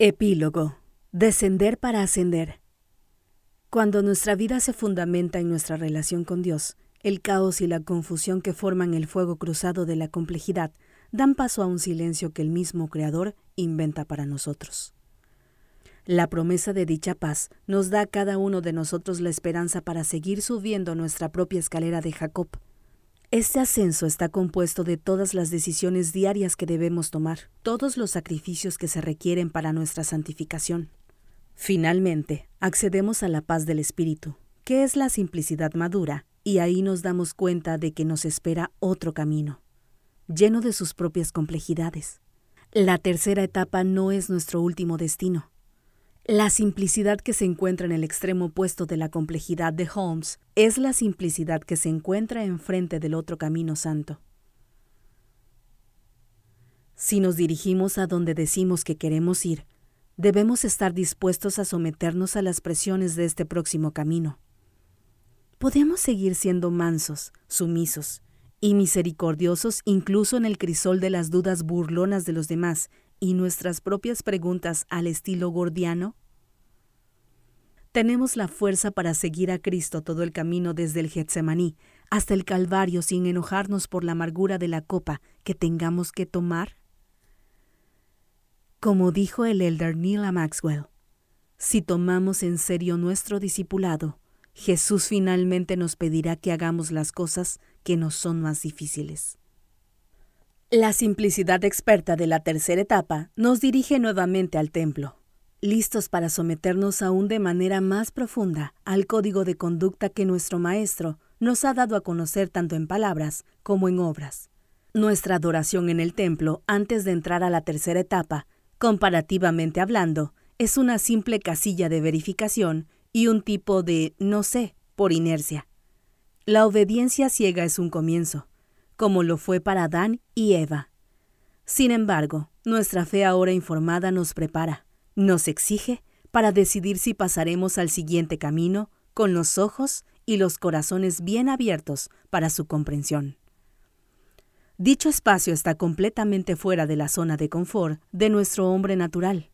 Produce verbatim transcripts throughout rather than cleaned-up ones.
Epílogo. Descender para ascender. Cuando nuestra vida se fundamenta en nuestra relación con Dios, el caos y la confusión que forman el fuego cruzado de la complejidad dan paso a un silencio que el mismo Creador inventa para nosotros. La promesa de dicha paz nos da a cada uno de nosotros la esperanza para seguir subiendo nuestra propia escalera de Jacob. Este ascenso está compuesto de todas las decisiones diarias que debemos tomar, todos los sacrificios que se requieren para nuestra santificación. Finalmente, accedemos a la paz del espíritu, que es la simplicidad madura, y ahí nos damos cuenta de que nos espera otro camino, lleno de sus propias complejidades. La tercera etapa no es nuestro último destino. La simplicidad que se encuentra en el extremo opuesto de la complejidad de Holmes es la simplicidad que se encuentra enfrente del otro camino santo. Si nos dirigimos a donde decimos que queremos ir, debemos estar dispuestos a someternos a las presiones de este próximo camino. Podemos seguir siendo mansos, sumisos y misericordiosos incluso en el crisol de las dudas burlonas de los demás y nuestras propias preguntas al estilo gordiano. Tenemos la fuerza para seguir a Cristo todo el camino desde el Getsemaní hasta el Calvario sin enojarnos por la amargura de la copa que tengamos que tomar. Como dijo el elder Neil A. Maxwell, si tomamos en serio nuestro discipulado, Jesús finalmente nos pedirá que hagamos las cosas que nos son más difíciles. La simplicidad experta de la tercera etapa nos dirige nuevamente al templo, listos para someternos aún de manera más profunda al código de conducta que nuestro Maestro nos ha dado a conocer tanto en palabras como en obras. Nuestra adoración en el templo antes de entrar a la tercera etapa, comparativamente hablando, es una simple casilla de verificación y un tipo de no sé por inercia. La obediencia ciega es un comienzo, como lo fue para Adán y Eva. Sin embargo, nuestra fe ahora informada nos prepara, nos exige para decidir si pasaremos al siguiente camino con los ojos y los corazones bien abiertos para su comprensión. Dicho espacio está completamente fuera de la zona de confort de nuestro hombre natural.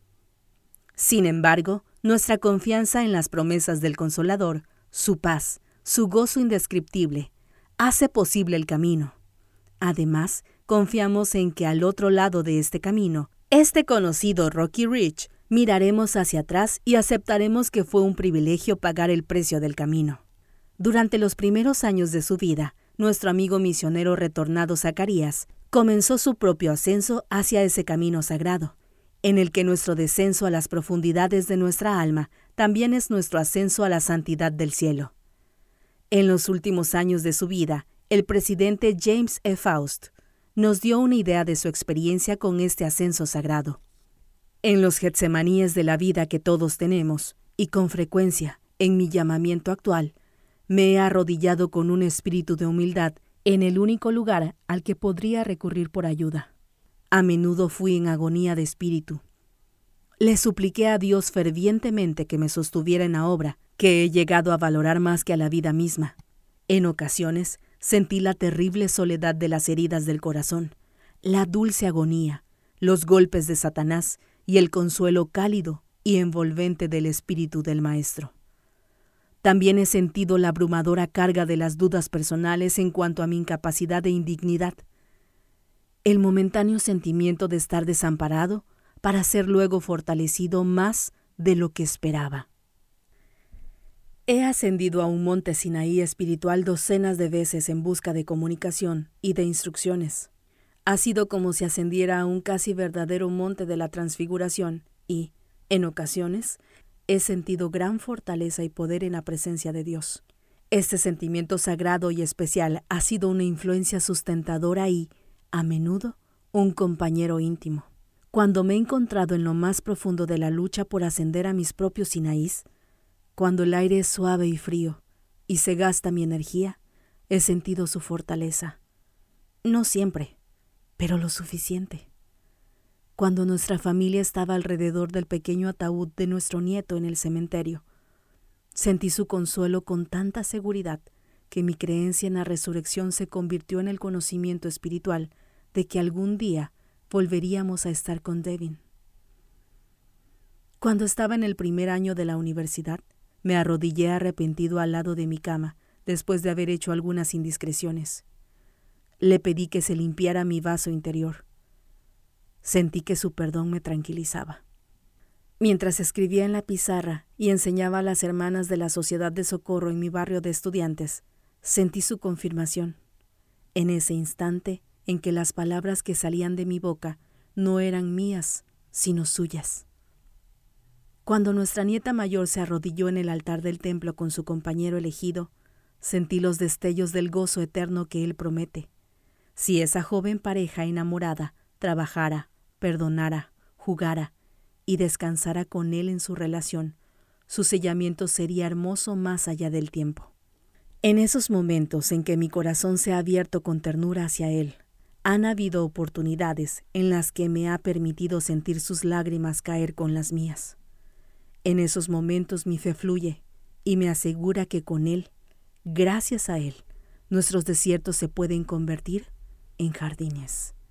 Sin embargo, nuestra confianza en las promesas del Consolador, su paz, su gozo indescriptible, hace posible el camino. Además, confiamos en que al otro lado de este camino, este conocido Rocky Ridge, miraremos hacia atrás y aceptaremos que fue un privilegio pagar el precio del camino. Durante los primeros años de su vida, nuestro amigo misionero retornado Zacarías comenzó su propio ascenso hacia ese camino sagrado, en el que nuestro descenso a las profundidades de nuestra alma también es nuestro ascenso a la santidad del cielo. En los últimos años de su vida, el presidente James E. Faust nos dio una idea de su experiencia con este ascenso sagrado. En los Getsemaníes de la vida que todos tenemos, y con frecuencia en mi llamamiento actual, me he arrodillado con un espíritu de humildad en el único lugar al que podría recurrir por ayuda. A menudo fui en agonía de espíritu. Le supliqué a Dios fervientemente que me sostuviera en la obra, que he llegado a valorar más que a la vida misma. En ocasiones sentí la terrible soledad de las heridas del corazón, la dulce agonía, los golpes de Satanás y el consuelo cálido y envolvente del espíritu del Maestro. También he sentido la abrumadora carga de las dudas personales en cuanto a mi incapacidad e indignidad, el momentáneo sentimiento de estar desamparado para ser luego fortalecido más de lo que esperaba. He ascendido a un monte Sinaí espiritual docenas de veces en busca de comunicación y de instrucciones. Ha sido como si ascendiera a un casi verdadero monte de la transfiguración y, en ocasiones, he sentido gran fortaleza y poder en la presencia de Dios. Este sentimiento sagrado y especial ha sido una influencia sustentadora y, a menudo, un compañero íntimo. Cuando me he encontrado en lo más profundo de la lucha por ascender a mis propios Sinaís, cuando el aire es suave y frío y se gasta mi energía, he sentido su fortaleza. No siempre, pero lo suficiente. Cuando nuestra familia estaba alrededor del pequeño ataúd de nuestro nieto en el cementerio, sentí su consuelo con tanta seguridad que mi creencia en la resurrección se convirtió en el conocimiento espiritual de que algún día volveríamos a estar con Devin. Cuando estaba en el primer año de la universidad, me arrodillé arrepentido al lado de mi cama, después de haber hecho algunas indiscreciones. Le pedí que se limpiara mi vaso interior. Sentí que su perdón me tranquilizaba. Mientras escribía en la pizarra y enseñaba a las hermanas de la Sociedad de Socorro en mi barrio de estudiantes, sentí su confirmación. En ese instante en que las palabras que salían de mi boca no eran mías, sino suyas. Cuando nuestra nieta mayor se arrodilló en el altar del templo con su compañero elegido, sentí los destellos del gozo eterno que él promete. Si esa joven pareja enamorada trabajara, perdonara, jugara y descansara con él en su relación, su sellamiento sería hermoso más allá del tiempo. En esos momentos en que mi corazón se ha abierto con ternura hacia él, han habido oportunidades en las que me ha permitido sentir sus lágrimas caer con las mías. En esos momentos mi fe fluye y me asegura que con él, gracias a él, nuestros desiertos se pueden convertir en jardines.